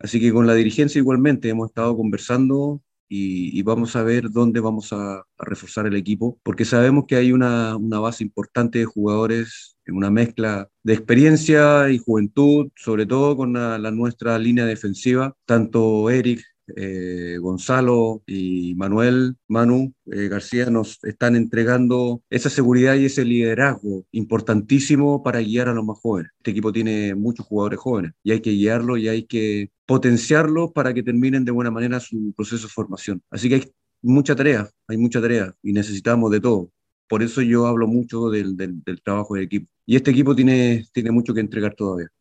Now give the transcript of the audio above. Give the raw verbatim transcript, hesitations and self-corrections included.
Así que con la dirigencia igualmente hemos estado conversando y, y vamos a ver dónde vamos a, a reforzar el equipo, porque sabemos que hay una, una base importante de jugadores, una mezcla de experiencia y juventud, sobre todo con la, la nuestra línea defensiva, tanto Eric, eh, Gonzalo y Manuel, Manu, eh, García nos están entregando esa seguridad y ese liderazgo importantísimo para guiar a los más jóvenes. Este equipo tiene muchos jugadores jóvenes y hay que guiarlos y hay que potenciarlos para que terminen de buena manera su proceso de formación. Así que hay mucha tarea, hay mucha tarea y necesitamos de todo. Por eso yo hablo mucho del, del, del trabajo del equipo. Y este equipo tiene, tiene mucho que entregar todavía.